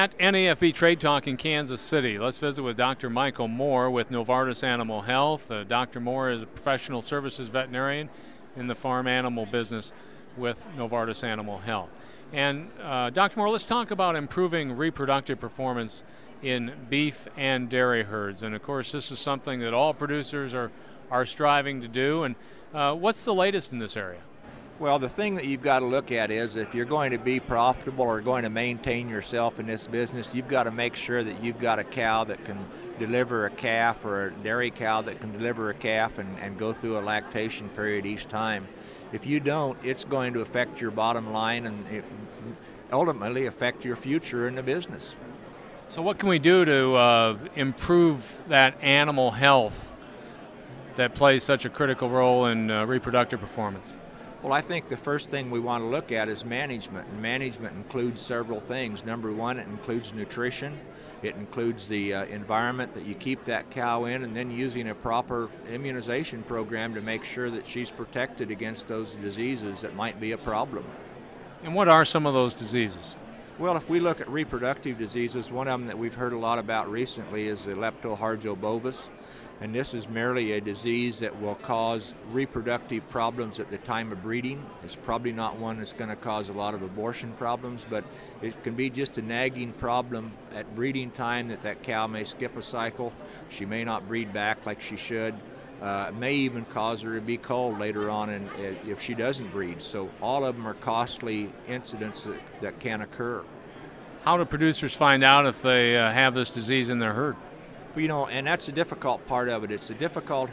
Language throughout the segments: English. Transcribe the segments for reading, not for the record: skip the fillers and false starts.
at NAFB Trade Talk in Kansas City. Let's visit with Dr. Michael Moore with Novartis Animal Health. Dr. Moore is a professional services veterinarian in the farm animal business with Novartis Animal Health. And Dr. Moore, let's talk about improving reproductive performance in beef and dairy herds. And of course, this is something that all producers are striving to do. And what's the latest in this area? Well, the thing that you've got to look at is if you're going to be profitable or going to maintain yourself in this business, you've got to make sure that you've got a cow that can deliver a calf or a dairy cow that can deliver a calf and go through a lactation period each time. If you don't, it's going to affect your bottom line and ultimately affect your future in the business. So what can we do to improve that animal health that plays such a critical role in reproductive performance? Well, I think the first thing we want to look at is management, and management includes several things. Number one, it includes nutrition. It includes the environment that you keep that cow in, and then using a proper immunization program to make sure that she's protected against those diseases that might be a problem. And what are some of those diseases? Well, if we look at reproductive diseases, one of them that we've heard a lot about recently is the leptohargiobovis. And this is merely a disease that will cause reproductive problems at the time of breeding. It's probably not one that's going to cause a lot of abortion problems, but it can be just a nagging problem at breeding time that cow may skip a cycle. She may not breed back like she should. It may even cause her to be culled later on if she doesn't breed. So all of them are costly incidents that can occur. How do producers find out if they have this disease in their herd? You know, and that's a difficult part of it. It's a difficult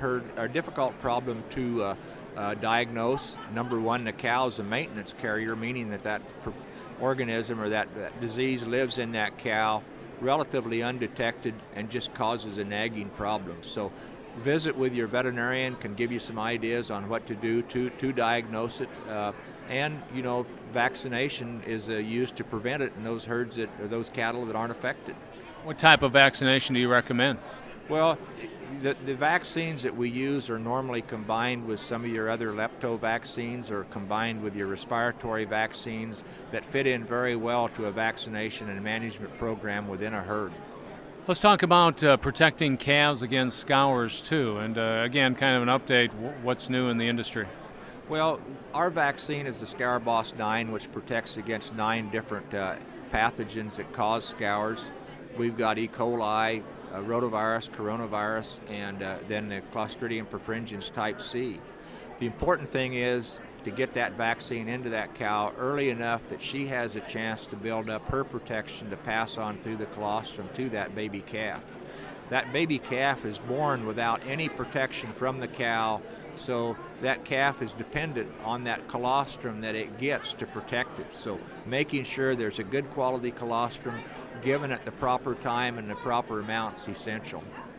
problem to diagnose. Number one, the cow is a maintenance carrier, meaning that organism or that disease lives in that cow relatively undetected and just causes a nagging problem. So visit with your veterinarian can give you some ideas on what to do to diagnose it. And, you know, vaccination is used to prevent it in those herds or those cattle that aren't affected. What type of vaccination do you recommend? Well, the vaccines that we use are normally combined with some of your other lepto vaccines or combined with your respiratory vaccines that fit in very well to a vaccination and management program within a herd. Let's talk about protecting calves against scours too, and again, kind of an update, what's new in the industry? Well, our vaccine is the Scour Boss 9, which protects against 9 different pathogens that cause scours. We've got E. coli, rotavirus, coronavirus, and then the Clostridium perfringens type C. The important thing is to get that vaccine into that cow early enough that she has a chance to build up her protection to pass on through the colostrum to that baby calf. That baby calf is born without any protection from the cow, so that calf is dependent on that colostrum that it gets to protect it. So making sure there's a good quality colostrum given at the proper time and the proper amount is essential.